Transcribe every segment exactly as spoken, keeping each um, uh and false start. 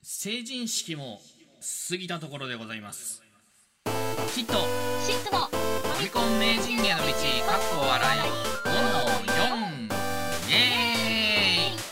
成人式も過ぎたところでございます。きっとシンクのファミコン名人への道かっこ笑いごのよん、イエーイ。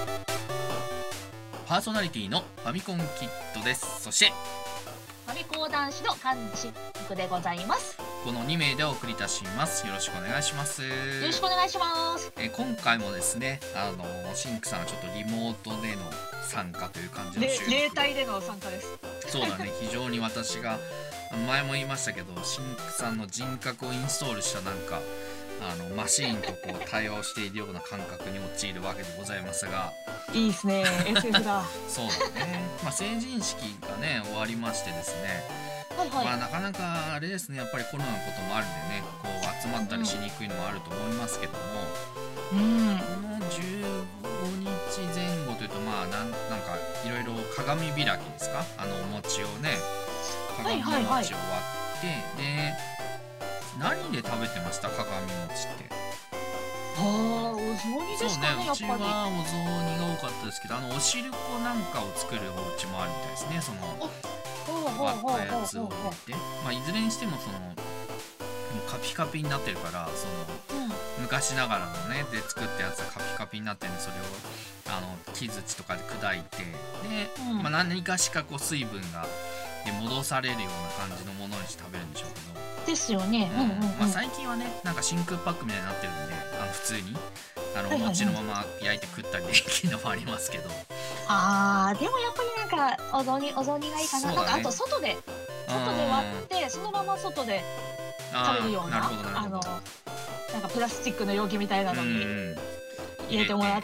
パーソナリティのファミコンキットです。そしてファミコン男子のカンシンクでございます。 このにめいでお送りいたします。よろしくお願いします。よろしくお願いします。 え今回もですね、あのシンクさんはちょっとリモートでの参加という感じの収録。 例体での参加です。 そうだね、非常に私が前も言いましたけど、シンクさんの人格をインストールしたなんかあのマシーンとこう対応しているような感覚に陥るわけでございますが、 いいですね、エスエフ だ。 そうだね、まあ、成人式がね終わりましてですね、 はいはい、 まあ、なかなかあれですね、やっぱりコロナのこともあるんでね、こう集まったりしにくいのもあると思いますけども、 うん、 このじゅうごにちぜんごというと、まあなんなんかいろいろ鏡開きですか、あのお餅をね、鏡餅を割って、で何で食べてました、鏡餅って。 ああ、お雑煮ですかね、やっぱり。 そうね、うちはお雑煮が多かったですけど、あのお汁粉なんかを作るお家もあるみたいですね、その割ったやつを入れて、まあ、いずれにしてもそのもうカピカピになってるから、その、うん、昔ながらのねで作ったやつがカピカピになってるんで、それをあの木槌とかで砕いて、で、うん、まあ、何かしかこう水分がで戻されるような感じのものにして食べるんでしょうけど。 ですよね。 最近はね、なんか真空パックみたいになってるんで、あの普通にあのお餅のまま焼いて食ったりできるのもありますけど、 あーでもやっぱりなんかお雑煮お雑煮がいいかな。なんかあと外で外で割ってそのまま外で食べるような、あのなんかプラスチックの容器みたいなのに入れてもらって、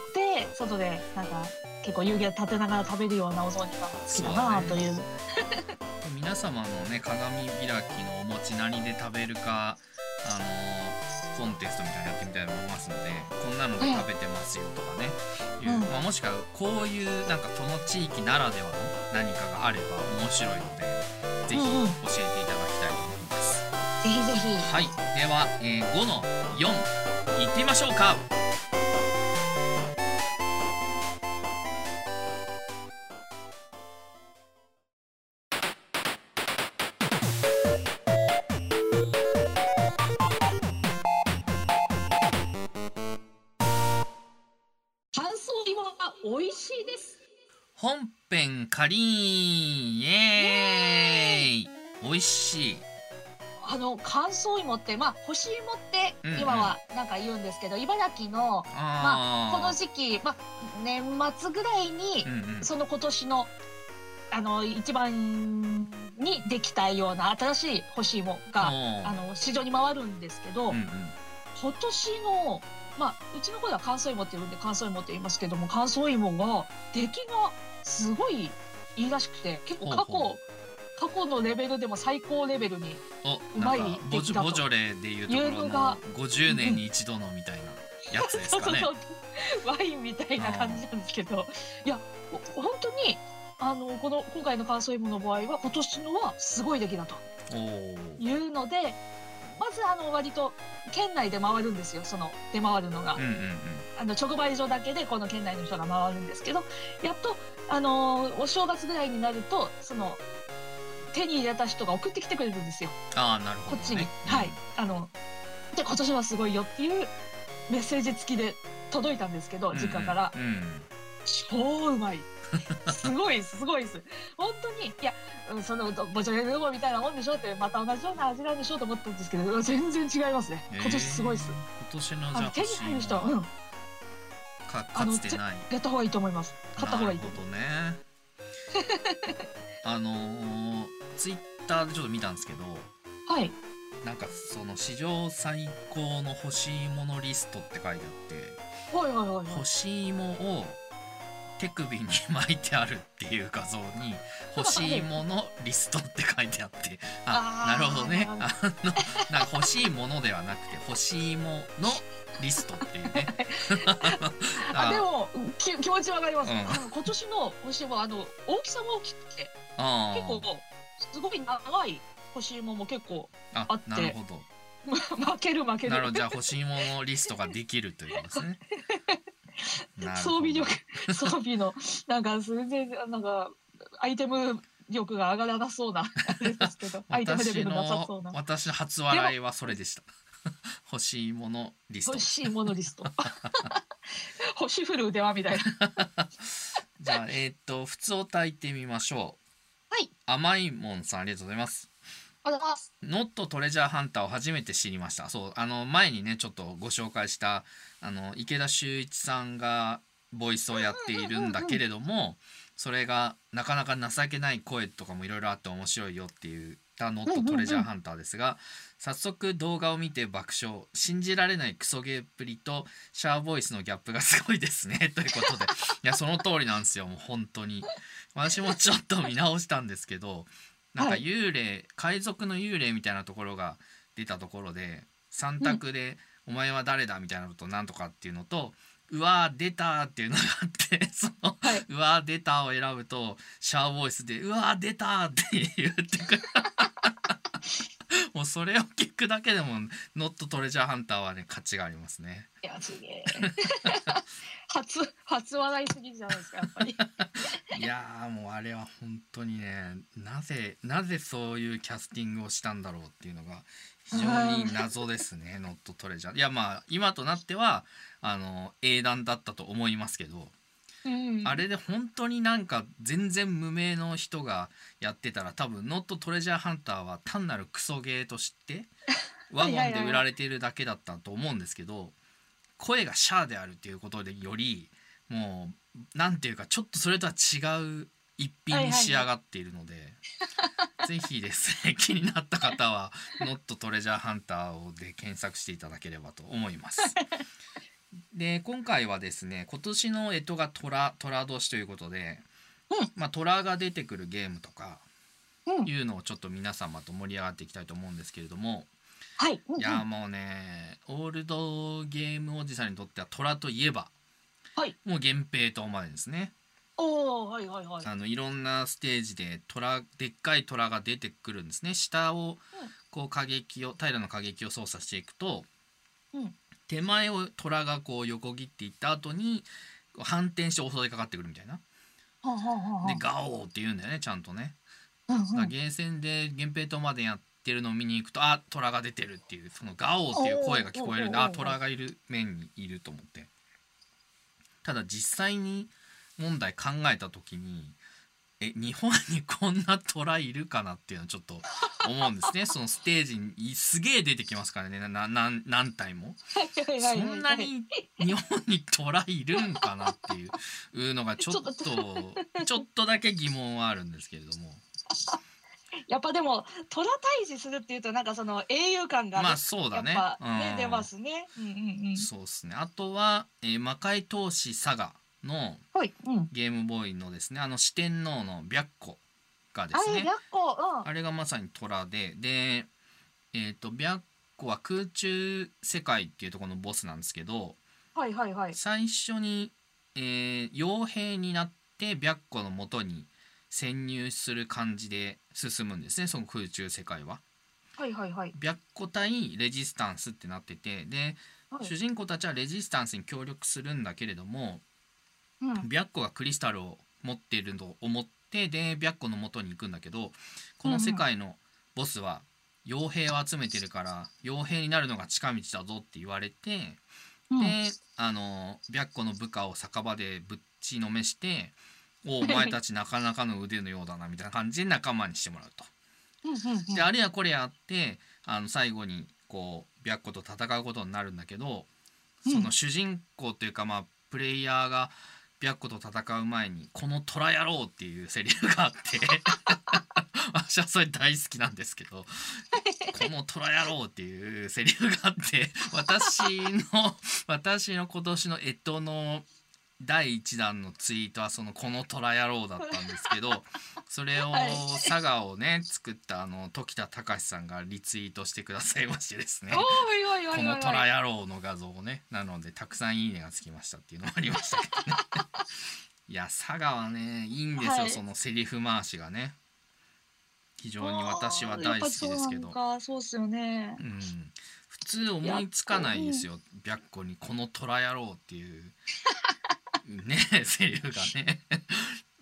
外でなんか結構湯気立てながら食べるようなお雑煮が好きだなという。 皆様のね、鏡開きのお餅何で食べるか、あのー、コンテストみたいなのやってみたいと思いますので、こんなので食べてますよとかね、うん、いう、まあ、もしくはこういうなんかその地域ならではの何かがあれば面白いので、ぜひ教えていただきたいと思います。 ぜひぜひ。 はい、では、えー、ごのよんいってみましょうか。 美味しいです。 本編カリーン、イエーイ。美味しい。 あの乾燥芋って、まあ干し芋って今はなんか言うんですけど、うんうん、茨城のまあこの時期、まあ年末ぐらいに、うんうん、その今年のあの一番にできたような新しい干し芋があの市場に回るんですけど、うんうん、今年のまあ、うちの方では乾燥芋って言うんで乾燥芋って言いますけども、乾燥芋が出来がすごいいいらしくて、結構過去過去のレベルでも最高レベルにうまい出来だと。 ボジョレでいうところのごじゅうねんに一度のみたいなやつですかね。 ワインみたいな感じなんですけど、いや本当にあのこの今回の乾燥芋の場合は今年のはすごい出来だというので、まずあの割と県内で回るんですよ、その出回るのが、うんうんうん、あの直売所だけでこの県内の人が回るんですけど、やっとあのー、お正月ぐらいになるとその手に入れた人が送ってきてくれるんですよ。 あー、なるほどね、 こっちに、うん、はい、あので今年はすごいよっていうメッセージ付きで届いたんですけど、実家から、うんうん、超うまい。すごいです、すごいです。本当に、いや、そのボジョレ・ヌーボーみたいなもんでしょって、また同じような味なんでしょうと思ったんですけど、全然違いますね。今年すごいです。 今年のじゃあ手に入る人は、うん、 かかつてない。 やった方がいいと思います。買った方がいいと思う。 なるほどね。あのー、ツイッターでちょっと見たんですけど、 はい。 なんかその史上最高の欲しいものリストって書いてあって、 はいはいはいはい、 欲しいもを手首に巻いてあるっていう画像に欲しいものリストって書いてあって、あ、なるほどね、あのなんか欲しいものではなくて欲しいものリストっていうね。 あ、でもき気持ちわかります、うん、あの今年の欲しいもの、あの大きさも大きくて結構すごい長い欲しいものも結構あって、 なるほど負ける負ける。 なるほど、じゃあ欲しいものリストができるということですね。 装備力装備のなんか全然なんかアイテム力が上がらなそうなあれですけどアイテムレベルなさそうな。 私の初笑いはそれでした。欲しいものリスト。 欲しいものリスト。星降る腕輪みたいな。 じゃあえっ、ー、と普通を炊いてみましょう。はい。 甘いもんさんありがとうございます。 ありがとうございます。 ノットトレジャーハンターを初めて知りました。そうあの前にねちょっとご紹介したあの池田秀一さんがボイスをやっているんだけれども、それがなかなか情けない声とかもいろいろあって面白いよっていうノットトレジャーハンターですが、早速動画を見て爆笑。信じられないクソゲーっぷりとシャアボイスのギャップがすごいですねということで、いやその通りなんですよ。もう本当に私もちょっと見直したんですけど、なんか幽霊、はい、海賊の幽霊みたいなところが出たところでさん択で、うん、お前は誰だみたいなのとなんとかっていうのと、うわー出たっていうのがあってその、はい、うわー出たを選ぶとシャアボイスでうわー出たって言ってくるもうそれを聞くだけでもノットトレジャーハンターはね価値がありますね。 いやすげえ初初笑いすぎじゃないですかやっぱりいやもうあれは本当にね、なぜなぜそういうキャスティングをしたんだろうっていうのが非常に謎ですねノットトレジャー。いやまあ今となってはあの英断だったと思いますけど、うん、あれで本当になんか全然無名の人がやってたら多分ノットトレジャーハンターは単なるクソゲーとしてワゴンで売られているだけだったと思うんですけど、声がシャアであるっていうことでよりもうなんていうかちょっとそれとは違う一品に仕上がっているので、ぜひですね気になった方はノットトレジャーハンターをで検索していただければと思います。で今回はですね今年の干支が虎虎年ということで、うん、まあ虎が出てくるゲームとかいうのをちょっと皆様と盛り上がっていきたいと思うんですけれども、 はい、うんうん、 いやもうねオールドゲームおじさんにとっては虎といえば、はい、もう源平島までですね。 おー、はいはいはい、 あのいろんなステージで虎でっかい虎が出てくるんですね。下をこう過激を平の過激を操作していくと、うん、手前を虎がこう横切っていった後に反転して襲いかかってくるみたいな。ははははでガオーって言うんだよねちゃんとね。うんうん、だゲーセンで源平島までやってるのを見に行くとあ虎が出てるっていうそのガオーっていう声が聞こえるんで、あ虎がいる面にいると思って。ただ実際に問題考えた時にえ日本にこんな虎いるかなっていうのはちょっと思うんですね。そのステージにすげえ出てきますからね、なな何体もそんなに日本に虎いるんかなっていうのがちょっとちょっとだけ疑問はあるんですけれどもやっぱでも虎退治するっていうとなんかその英雄感が、ね、 まあそうだね、 やっぱね、うん、出ますね、うんうんうん、 そうですね。あとは、えー、魔界闘士サガのゲームボーイのですね、あの四天王の白虎がですね、 あ, あれがまさに虎でで、えー、と白虎は空中世界っていうところのボスなんですけど、 はいはいはい、 最初に、えー、傭兵になって白虎の元に潜入する感じで進むんですね、その空中世界は。 はいはいはい、 白虎対レジスタンスってなってて、で、はい、主人公たちはレジスタンスに協力するんだけれども、うん、白虎がクリスタルを持っていると思ってで白虎の元に行くんだけど、この世界のボスは傭兵を集めてるから傭兵になるのが近道だぞって言われて、うん、であの白虎の部下を酒場でぶっちのめしておお前たちなかなかの腕のようだなみたいな感じで仲間にしてもらうと。であれやこれやってあの最後にこう白虎と戦うことになるんだけど、その主人公というかまあプレイヤーが白虎と戦う前にこの虎野郎っていうセリフがあって私はそれ大好きなんですけどこの虎野郎っていうセリフがあって私の私の今年の干支のだいいちだんのツイートはそのこの虎野郎だったんですけど、それを佐賀をね作ったあの時田隆さんがリツイートしてくださいましてですね、この虎野郎の画像をね、なのでたくさんいいねがつきましたっていうのもありましたけどねいや佐賀はねいいんですよ、はい、そのセリフ回しがね非常に私は大好きですけど、 そうっすよね、 うん、普通思いつかないですよ白虎にこの虎野郎っていうねセリフがね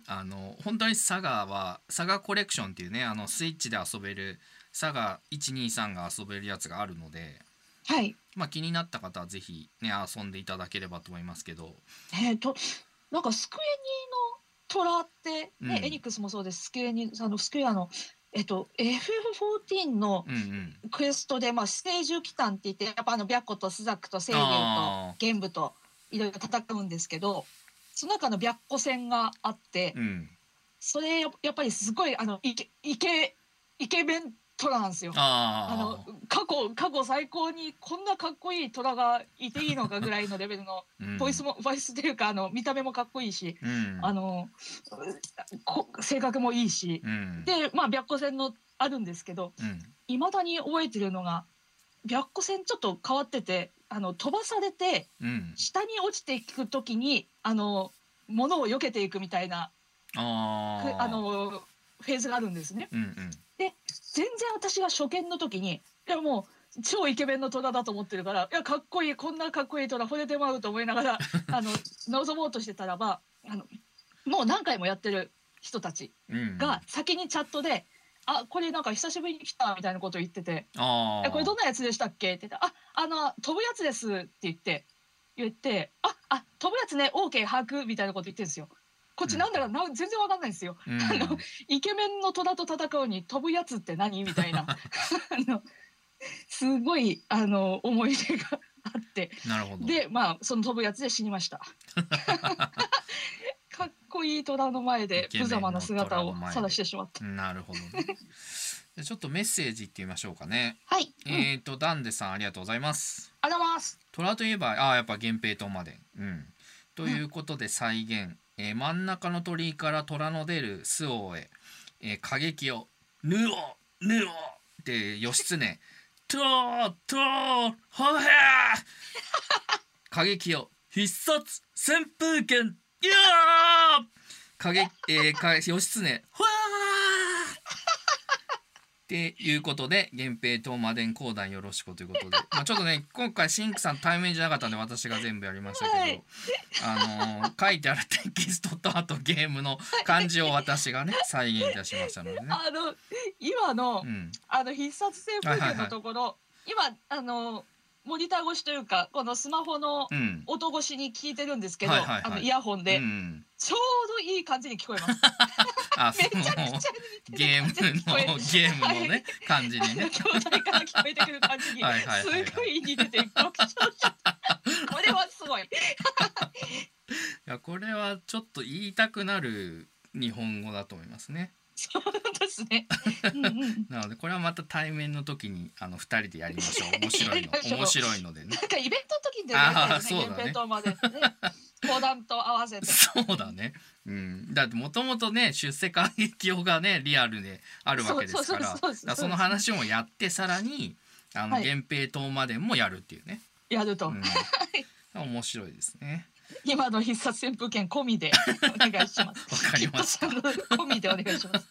あの本当にサガはサガコレクションっていうね、あのスイッチで遊べるサガいちにさんが遊べるやつがあるので、 はい、 まあ、気になった方はぜひね遊んでいただければと思いますけど、 えーとなんかスクエニの虎ってね、 うん、 エニックスもそうです。スクエニあのスクエアのえっと エフエフフォーティーン のクエストで、うんうん、まあステージキタンって言ってやっぱあの白虎とスザクと清流と玄武といろいろ戦うんですけど、その中の白虎戦があって、うん、それやっぱりすごいあのイケイケイケメン虎なんですよ。あの過去過去最高にこんなかっこいい虎がいていいのかぐらいのレベルのボイスも、うん、ボイスというかあの見た目もかっこいいし、うん、あの性格もいいし、うん、でまあ白虎戦のあるんですけど、いま、うん、だに覚えてるのが白虎戦ちょっと変わってて、あの飛ばされて、うん、下に落ちていく時にあの物を避けていくみたいなああのフェーズがあるんですね。うんうん、で全然私が初見の時にいやもう超イケメンの虎だと思ってるから、いやかっこいい、こんなかっこいい虎惚れてまうと思いながらあの望もうとしてたらば、あのもう何回もやってる人たちが先にチャットで「あこれなんか久しぶりに来た」みたいなことを言ってて「えこれどんなやつでしたっけ?」って言って「ああの飛ぶやつです」って言って言って「ああ飛ぶやつね OK 把握」みたいなこと言ってるんですよ。こっちなんだろうな、全然わかんないんですよ、うん、あのイケメンの虎と戦うに飛ぶやつって何みたいなあのすごいあの思い出があって、 なるほど。 でまあその飛ぶやつで死にましたかっこいい虎の前で無様な姿を晒してしまった。 なるほど、ね、じゃちょっとメッセージいってみましょうかね。 はい、 えーと、うん、ダンデさんありがとうございます。 ありがとうございます。 虎といえばあやっぱ源平島まで、うん、ということで再現、うんえー、真ん中の鳥居から虎の出る巣を終え、えー、過激をぬおぬおで義経とーとーほへー過激を必殺旋風剣いやー過激、えー、か義経ほやっていうことで源平東馬伝講談よろしくということで、まあ、ちょっとね今回シンクさん対面じゃなかったんで私が全部やりましたけど、はい、あのー、書いてあるテキストとあとゲームの漢字を私がね再現いたしましたのでね。 あの今の、うん、あの必殺旋風剣のところ、はいはいはい、今あのモニター越しというかこのスマホの音越しに聞いてるんですけど、うんあのイヤホンで、うん、ちょうどいい感じに聞こえますあめちゃくちゃゲームのゲームのね、はい、感じにね兄弟から聞こえてくる感じにすごい似てて爆笑しちゃったこれはすごいいやこれはちょっと言いたくなる日本語だと思いますね。 そうですねうん、うん、 なのでこれはまた対面の時にあのふたりでやりましょう。面白いの面白いのでね。 なんかイベントの時でやりたいですね。イベントまでね講談と合わせて。 そうだね。うん。だってもともとね出世過激をがねリアルであるわけですから、その話もやってさらにあの、はい、源平島までもやるっていうね。 やると。 うん、面白いですね。 今の必殺旋風剣込みでお願いします。 わかりました。 込みでお願いします。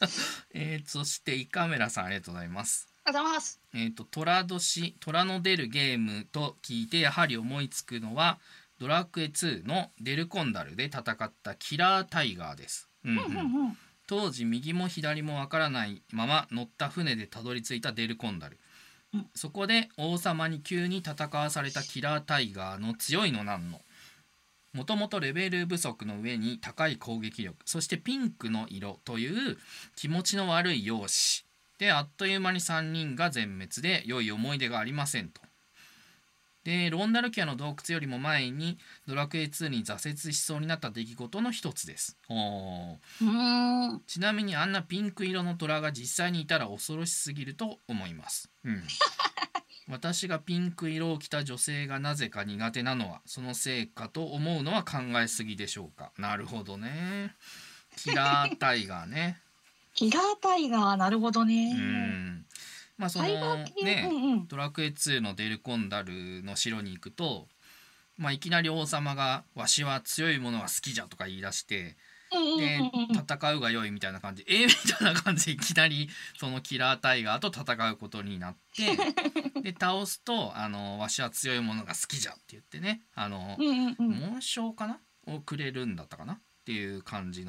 えー、そしてイカメラさんありがとうございます。 ありがとうございます。 えっ、ー、と虎年虎の出るゲームと聞いてやはり思いつくのはドラクエツーのデルコンダルで戦ったキラータイガーです。うんうんうん、当時右も左もわからないまま乗った船でたどり着いたデルコンダル。うん、そこで王様に急に戦わされたキラータイガーの強いのなんの。もともとレベル不足の上に高い攻撃力、そしてピンクの色という気持ちの悪い容姿であっという間にさんにんが全滅で良い思い出がありませんと。でロンダルキアの洞窟よりも前にドラクエツーに挫折しそうになった出来事の一つです。おーちなみにあんなピンク色の虎が実際にいたら恐ろしすぎると思います。うん私がピンク色を着た女性がなぜか苦手なのはそのせいかと思うのは考えすぎでしょうか。なるほどね。キラータイガーね。 キラータイガーなるほどね。 うんまあそのね、うんうん、ドラクエツーのデルコンダルの城に行くと、まあ、いきなり王様が「わしは強いものが好きじゃ」とか言い出してで戦うが良いみたいな感じえー、みたいな感じでいきなりそのキラータイガーと戦うことになってで倒すとあの「わしは強いものが好きじゃ」って言ってねあの、うんうんうん、紋章かなをくれるんだったかなっていう感じの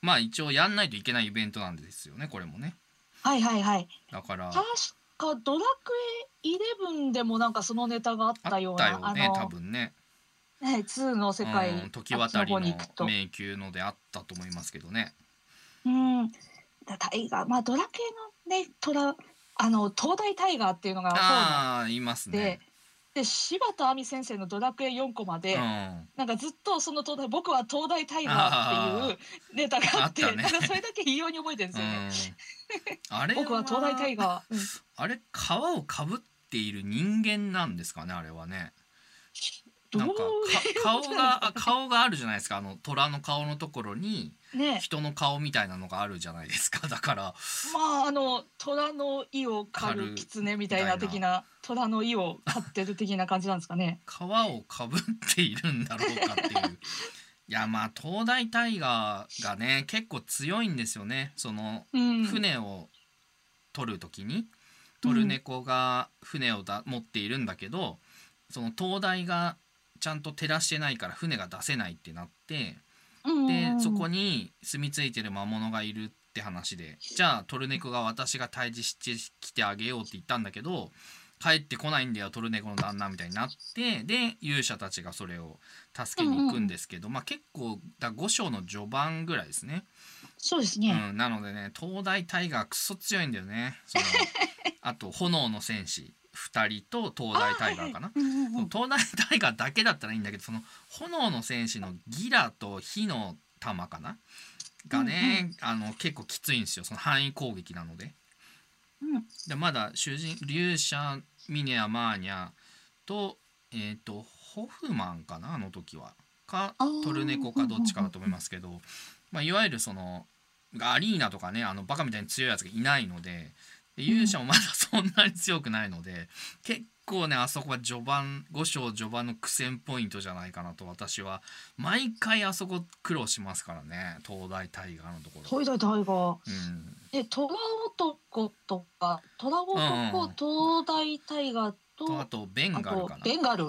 まあ一応やんないといけないイベントなんですよね、これもね。 はいはいはい。 だから確かドラクエイレブンでもなんかそのネタがあったような、 あったよね、多分ね。 ね、ツーの世界、 時渡りの迷宮のであったと思いますけどね。 うん、タイガー、まあドラクエのね、トラあの東大タイガーっていうのがああ、いますね。 で柴田亜美先生のドラクエよんコマで、うん、なんかずっとその東大僕は東大タイガーっていうネタがあって、ね、なんかそれだけ異様に覚えてるんですよね。うん、あれは僕は東大タイガー、うん、 あれ皮をかぶっている人間なんですかね、あれはね。なんか顔が顔があるじゃないですか、あの虎の顔のところに人の顔みたいなのがあるじゃないですか、だからまああの虎の意を狩る狐みたいな的な虎の意を狩ってる的な感じなんですかね。 皮をかぶっているんだろうかっていういやまあ東大タイガーがね結構強いんですよね。その、うん、船を取る時にトルネコが船をだ持っているんだけど、その東大がちゃんと照らしてないから船が出せないってなって、でそこに住み着いてる魔物がいるって話で、じゃあトルネコが私が退治してきてあげようって言ったんだけど帰ってこないんだよトルネコの旦那みたいになって、で勇者たちがそれを助けに行くんですけど、まあ結構だご章の序盤ぐらいですね。 そうですね、 うん、なのでね東大タイガークソ強いんだよね。そのあと炎の戦士ふたりと東大タイガーかな、東大タイガーだけだったらいいんだけど、その炎の戦士のギラと火の玉かながね、うんうん、あの結構きついんですよ、その範囲攻撃なので。うん、でまだ主人勇者ミネアマーニャとえっ、ー、とホフマンかなあの時はかトルネコかどっちかだと思いますけど、まあ、いわゆるそのアリーナとかねあのバカみたいに強いやつがいないので、で勇者もまだそんなに強くないので、結構ねあそこは序盤ご章序盤の苦戦ポイントじゃないかなと私は毎回あそこ苦労しますからね、東大タイガーのところ。 東大タイガー、うん、で虎男とか虎男、うん、東大タイガーと、 とあとベンガルかな、 ベンガル、うん、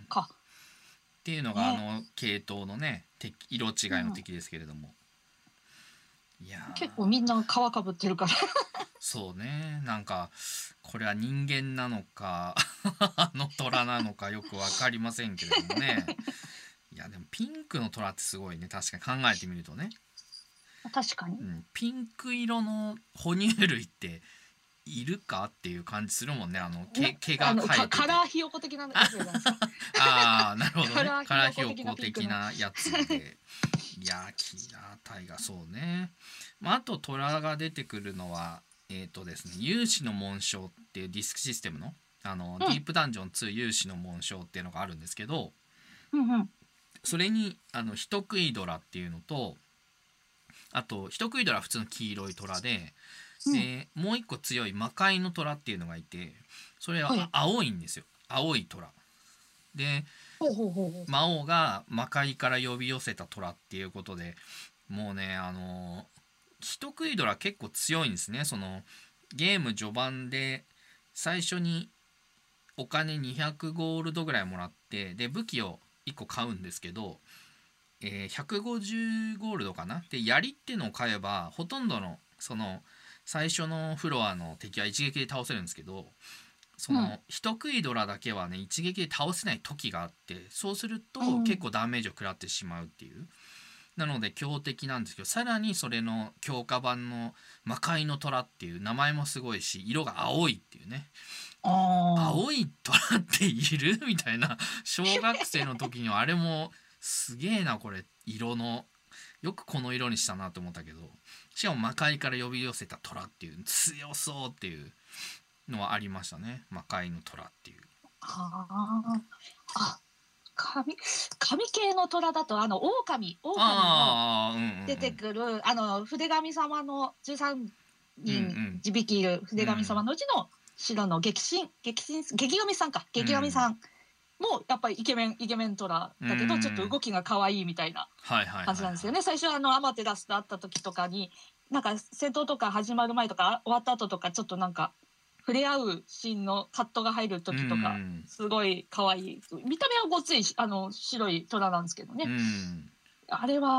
かっていうのが、ね、あの系統のね敵色違いの敵ですけれども、 うん、いや結構みんな皮かぶってるからそうね、なんかこれは人間なのかあの虎なのかよく分かりませんけれどもねいやでもピンクの虎ってすごいね、確かに考えてみるとね。 確かに、 うん、ピンク色の哺乳類っているかっていう感じするもんね、あの毛毛が生えててカラーひよこ的なやつじゃないですかああなるほどね、カラーひよこ的なやつでいやキラータイガーそうね、まあ、あと虎が出てくるのはえーとですね、勇士の紋章っていうディスクシステムのあの、うん、ディープダンジョンツー勇士の紋章っていうのがあるんですけど、うんうん、それにあの人食い虎っていうのと、あと人食い虎は普通の黄色い虎で、うん、でもう一個強い魔界の虎っていうのがいて、それは青いんですよ、はい、青い虎で、ほうほうほうほう、魔王が魔界から呼び寄せた虎っていうことで、もうねあのー人食い虎結構強いんですね。そのゲーム序盤で最初にお金にひゃくゴールドぐらいもらって、で武器をいっこ買うんですけど、えー、ひゃくごじゅうゴールドかなで槍ってのを買えばほとんどのその最初のフロアの敵は一撃で倒せるんですけど、その人食い虎だけはね一撃で倒せない時があって、そうすると結構ダメージを食らってしまうっていう、なので強敵なんですけど、さらにそれの強化版の魔界の虎っていう名前もすごいし、色が青いっていうね、青い虎っているみたいな、小学生の時にはあれもすげえなこれ色のよくこの色にしたなと思ったけど、しかも魔界から呼び寄せた虎っていう強そうっていうのはありましたね、魔界の虎っていう。はあ、神, 神系の虎だとあの狼狼の出てくる あ,、うんうんうん、あの筆神様のじゅうさんにん地引きいる筆神様のうちの白の激震激震激神さんか激神さんもやっぱりイケメンイケメン虎だけど、ちょっと動きが可愛いみたいな感じなんですよね。最初あのアマテラスと会った時とかになんか戦闘とか始まる前とか終わった後とかちょっとなんか触れ合うシーンのカットが入る時とかすごい可愛い、見た目はごついあの白い虎なんですけどね、あれは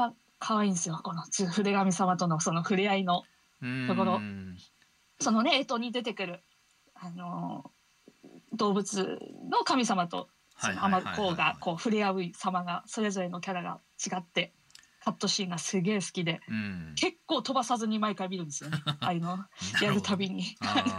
可愛いんですよ、この筆神様とのその触れ合いのところ。そのね、干支に出てくるあの動物の神様とその天子がこう触れ合う様がそれぞれのキャラが違ってカットシーンがすげえ好きで、うん、結構飛ばさずに毎回見るんですよね。ああいうのやるたびに。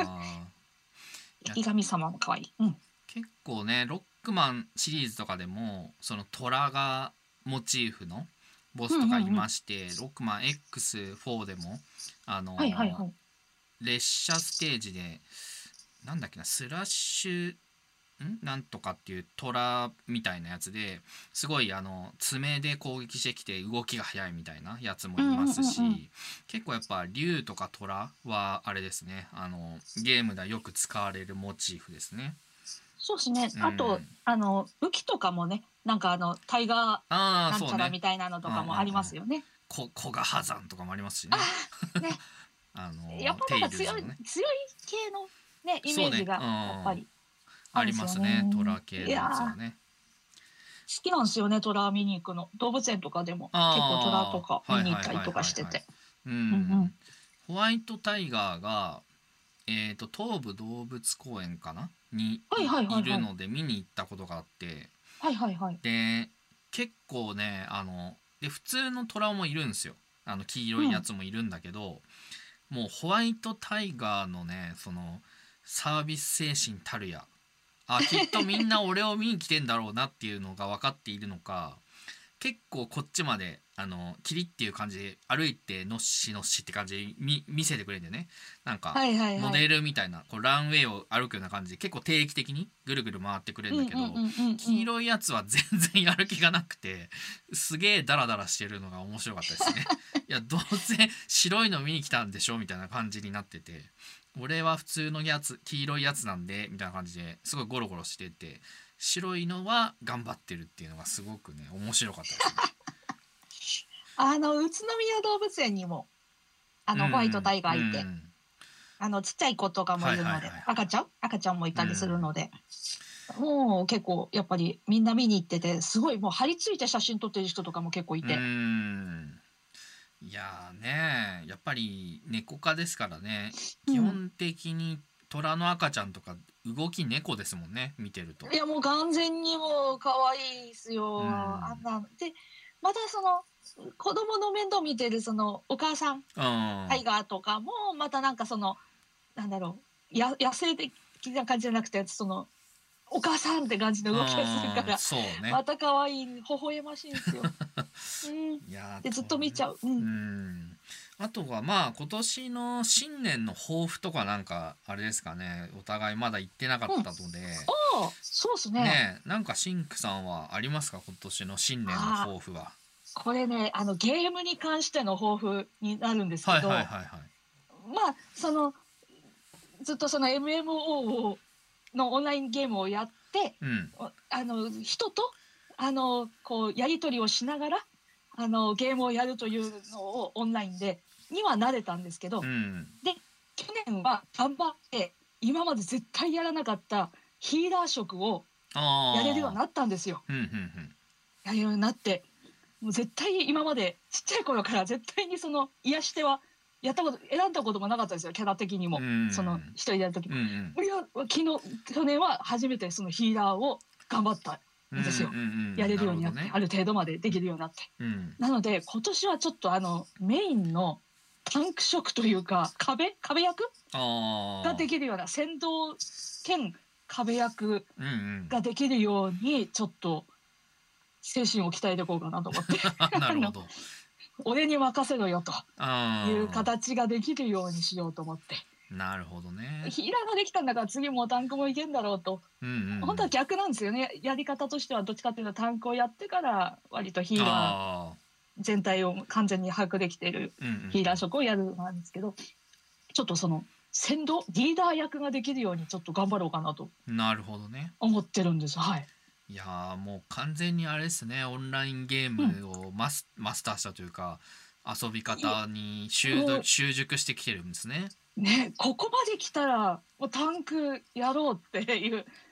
引神様も可愛い。うん、 結構ねロックマンシリーズとかでもその虎がモチーフのボスとかいまして、うんうんうん、ロックマン エックスフォー でもあの、はいはいはい、列車ステージでなんだっけなスラッシュんなんとかっていう虎みたいなやつですごいあの爪で攻撃してきて動きが速いみたいなやつもいますし、うんうんうんうん、結構やっぱ竜とか虎はあれですねあのゲームではよく使われるモチーフですね。 そうですね、うん、あとあの武器とかもねなんかあのタイガーなんちゃらみたいなのとかもありますよね。 こ古賀波山とかもありますしね。 あねあのやっぱなんか強い、ね、強い系のねイメージがやっぱりありますね。虎系のやつはね。 好きなんですよね。虎見に行くの。動物園とかでも結構虎とか見に行ったりとかしてて。 ホワイトタイガーがえっと東武動物公園かなにいるので見に行ったことがあって、 はいはいはい。 で結構ねあので普通の虎もいるんですよ。あの黄色いやつもいるんだけど、うん、もうホワイトタイガーのねそのサービス精神たるや。あきっとみんな俺を見に来てんだろうなっていうのが分かっているのか結構こっちまであのキリっていう感じで歩いてのっしのっしって感じで 見, 見せてくれてねなんかモデルみたいなこうランウェイを歩くような感じで結構定期的にぐるぐる回ってくれるんだけど黄色いやつは全然やる気がなくてすげえダラダラしてるのが面白かったですね。いやどうせ白いの見に来たんでしょみたいな感じになってて俺は普通のやつ黄色いやつなんでみたいな感じですごいゴロゴロしてて白いのは頑張ってるっていうのがすごくね面白かったですね。 あの宇都宮動物園にもあのホワイトタイガーいて、うん、あのちっちゃい子とかもいるので、はいはいはい、赤ちゃん赤ちゃんもいたりするので、うん、もう結構やっぱりみんな見に行っててすごいもう張り付いて写真撮ってる人とかも結構いて。 うんいやーねやっぱり猫科ですからね基本的に虎の赤ちゃんとか動き猫ですもんね見てると。 いやもう完全にもう可愛いですよ、うん、あんなでまたその子供の面倒見てるそのお母さんタイガーとかもまたなんかそのなんだろうや野生的な感じじゃなくてそのお母さんって感じの動きがするからそう、ね、また可愛い微笑ましいんですよ。うん、いやでずっと見ちゃう。うん、うんあとはまあ今年の新年の抱負とかなんかあれですかねお互いまだ言ってなかったので、うん、 あそうですねねなんかシンクさんはありますか今年の新年の抱負は。 これねあのゲームに関しての抱負になるんですけど、はいはいはいはい、まあそのずっとその エムエムオー のオンラインゲームをやって、うん、あの人とあのこうやり取りをしながらあのゲームをやるというのをオンラインでには慣れたんですけど、うん、で去年は頑張って今まで絶対やらなかったヒーラー職をやれるようになったんですよ。うんうんうん、やれるようになってもう絶対今までちっちゃい頃から絶対にその癒し手はやったこと選んだこともなかったですよキャラ的にも、うん、その一人でやる時も、うんうん、いや昨日去年は初めてそのヒーラーを頑張ったんですよ、うんうんうん、やれるようになって、ね、ある程度までできるようになって、うん、なので今年はちょっとあのメインのタンク職というか壁壁役ができるような先導兼壁役ができるようにちょっと精神を鍛えていこうかなと思ってなるほど俺に任せろよという形ができるようにしようと思って。 なるほどね。 ヒーラーができたんだから次もタンクもいけんだろうと、うんうんうん、本当は逆なんですよね。やり方としてはどっちかっていうとタンクをやってから割とヒーラー全体を完全に把握できているヒーラー職をやるなんですけど、うんうん、ちょっとその先導リーダー役ができるようにちょっと頑張ろうかなとなるほどね思ってるんです。はい。 いやもう完全にあれですねオンラインゲームをマス、うん、マスターしたというか遊び方に習習熟してきてるんですね。 ねここまで来たらもうタンクやろうっていう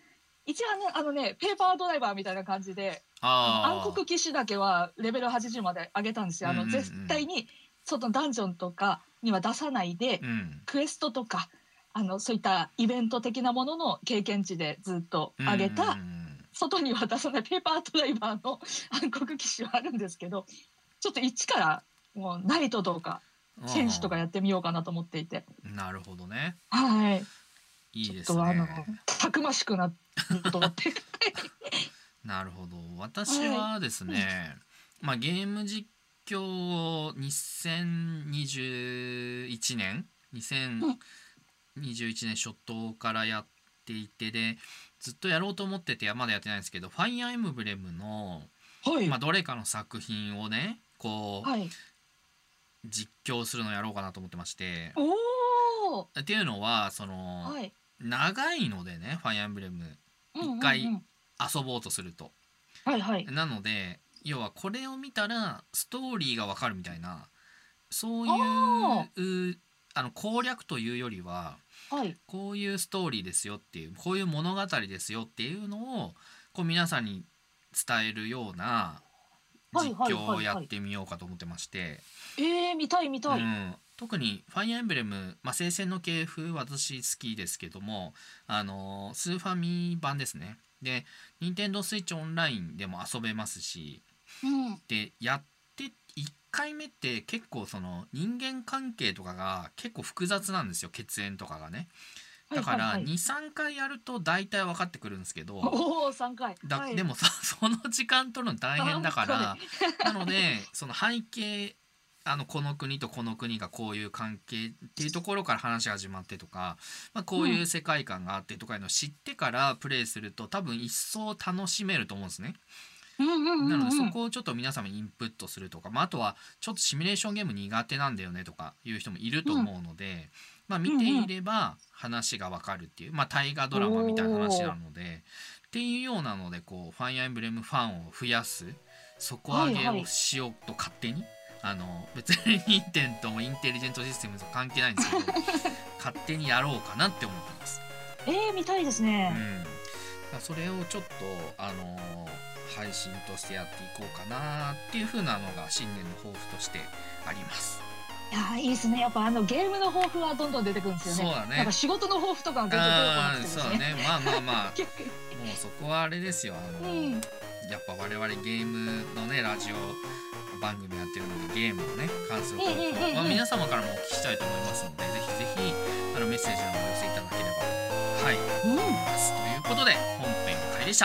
一応ね、あのね、ペーパードライバーみたいな感じで、暗黒騎士だけはレベルはちじゅうまで上げたんですよ。あの、絶対に、そのダンジョンとかには出さないで、うん、クエストとか、あの、そういったイベント的なものの経験値でずっと上げた、外には出さないペーパードライバーの暗黒騎士はあるんですけど、ちょっと一から、もう、ナイトとか、戦士とかやってみようかなと思っていて。 なるほどね。 はい。 いいですね。 ちょっとあの、たくましくなると思って。 なるほど。私はですね、はい、まあゲーム実況をにせんにじゅういちねんにせんにじゅういちねん初頭からやっていて、でずっとやろうと思っててまだやってないんですけど、ファイアーエムブレムの、はい、まあどれかの作品をねこう、はい、実況するのをやろうかなと思ってまして。おーっていうのはその、はい、長いのでね、ファイアーエムブレム一回遊ぼうとすると、はいはい、なので要はこれを見たらストーリーがわかるみたいな、そういうあの攻略というよりは、はい、こういうストーリーですよっていう、こういう物語ですよっていうのをこう皆さんに伝えるような実況をやってみようかと思ってまして。 えー、見たい見たい、うん、 特にファイアーエンブレム、まあ、聖戦の系譜私好きですけども、あのスーファミ版ですね。で任天堂スイッチオンラインでも遊べますし、うん、でやっていっかいめって結構その人間関係とかが結構複雑なんですよ、血縁とかがね。だからにさんかいやると大体分かってくるんですけど、 おおさんかいだ、はい、でも そ, その時間取るの大変だからなのでその背景、あのこの国とこの国がこういう関係っていうところから話始まってとか、まあ、こういう世界観があってとかいうのを知ってからプレイすると多分一層楽しめると思うんですね。なのでそこをちょっと皆様にインプットするとか、まあ、あとはちょっとシミュレーションゲーム苦手なんだよねとかいう人もいると思うので、まあ、見ていれば話がわかるっていう、まあ、大河ドラマみたいな話なのでっていうようなので、こうファイアーエンブレムファンを増やす底上げをしようと勝手に、あの別に任天堂もインテリジェントシステムと関係ないんですけど勝手にやろうかなって思ってます。 えー、見たいですね。 うん、それをちょっとあの配信としてやっていこうかなっていう風なのが新年の抱負としてあります。 いやいいですね。やっぱあのゲームの抱負はどんどん出てくるんですよね。そうだね。なんか仕事の抱負とかは全然出てこなくてですね。そうだね。まあまあまあもうそこはあれですよ。あの、うん、やっぱ我々ゲームのねラジオ番組やってるので、ゲームのね関する抱負、まあ、皆様からもお聞きしたいと思いますので、ぜひぜひあのメッセージなどお寄せいただければはい、思います。ということで本編開でした。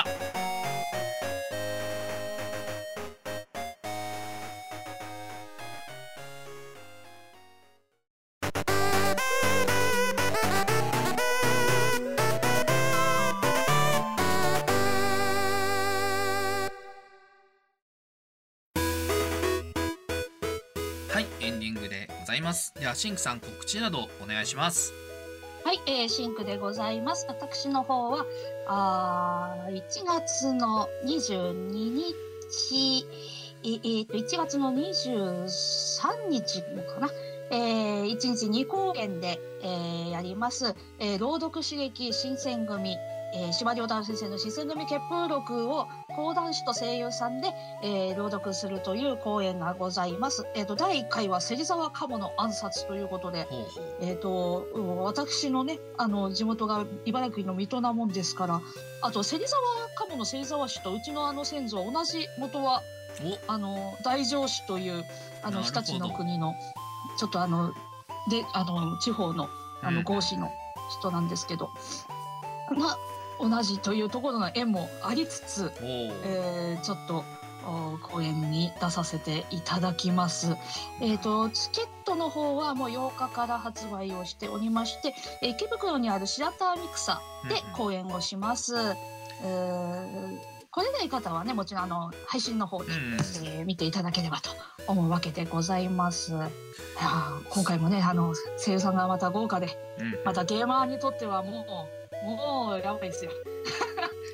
はい、エンディングでございます。ではシンクさん、告知などお願いします。 はい、えー、シンクでございます。私の方はあいちがつのにじゅうににち、えー、といちがつのにじゅうさんにちかな、えー、いちにちにこうえんで、えー、やります、えー、朗読刺激新選組、えー、司馬遼太郎先生の新選組結風録を講談師と声優さんで、えー、朗読するという講演がございます。えー、とだいいっかいは芹沢鴨の暗殺ということで、ほうほう、えー、と私のねあの地元が茨城の水戸なもんですから、あと芹沢鴨の芹沢氏とうちのあの先祖は同じ元はあの大城氏というあの日立の国のちょっとあのであの地方のあの豪氏の人なんですけど、うん、まあ同じというところの縁もありつつ、えー、ちょっと公演に出させていただきます。えーと、チケットの方はもうようかから発売をしておりまして、池袋にあるシアターミクサで公演をします。うんうん、えー来れない方はね、もちろんあの配信の方で、うん、えー、見ていただければと思うわけでございます。いや今回もね、あの声優さんがまた豪華で、うん、またゲーマーにとってはもうもうやばいですよ。あ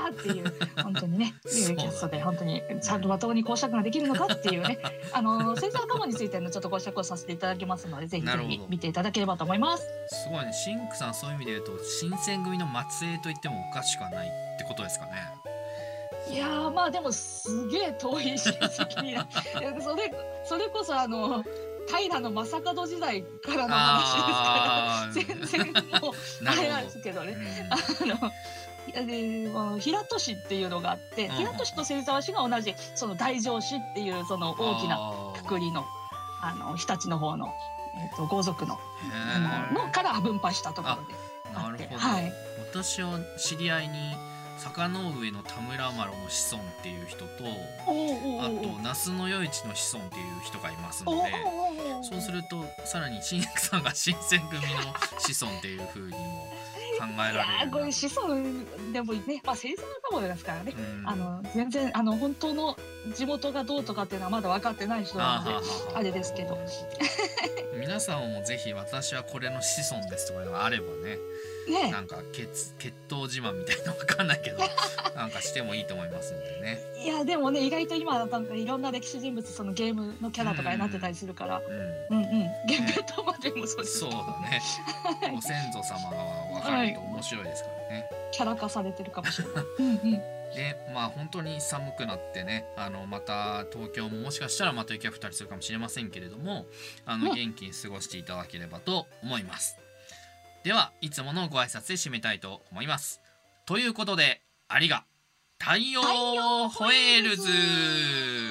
っていう本当にねいうキャストで本当にちゃんとまともに講釈ができるのかっていうねあの星座カモについてのちょっと講釈をさせていただきますので、ぜひぜひ見ていただければと思います。 すごいね、シンクさんそういう意味で言うと新選組の末裔と言ってもおかしくはないってことですかね。 いやーまあでもすげえ遠い親戚にそれそれこそあの平の正門時代からの話ですから全然もうあれなんですけどね、うん、あので平戸氏っていうのがあって、うん、平戸氏と芹沢氏が同じその大城氏っていうその大きなくくりのあの日立の方の、えー、と豪族ののから分派したところであって、はい、 私は知り合いに坂の上の田村麻呂の子孫っていう人と、あと那須の与一の子孫っていう人がいますので、そうするとさらに新薬さんが新選組の子孫っていうふうにも考えられる。いやこれ子孫でもね、まあ星座かもですからね、うん、あの全然あの本当の地元がどうとかっていうのはまだ分かってない人なのであれですけど皆さんもぜひ私はこれの子孫ですとかいうのがあればね、ね、なんか血血統自慢みたいなの分かんないけどなんかしてもいいと思いますのでね。 いやでもね意外と今なんかいろんな歴史人物そのゲームのキャラとかになってたりするから、うんうん、うんうん、源平島までもそうです。 そうだね。ご先祖様が分かると面白いですからね。はい、 キャラ化されてるかもしれない。うんうん。 でまあ本当に寒くなってね、あのまた東京ももしかしたらまた雪が降ったりするかもしれませんけれども、あの元気に過ごしていただければと思います。ではいつものご挨拶で締めたいと思います。ということでありが太陽ホエールズ。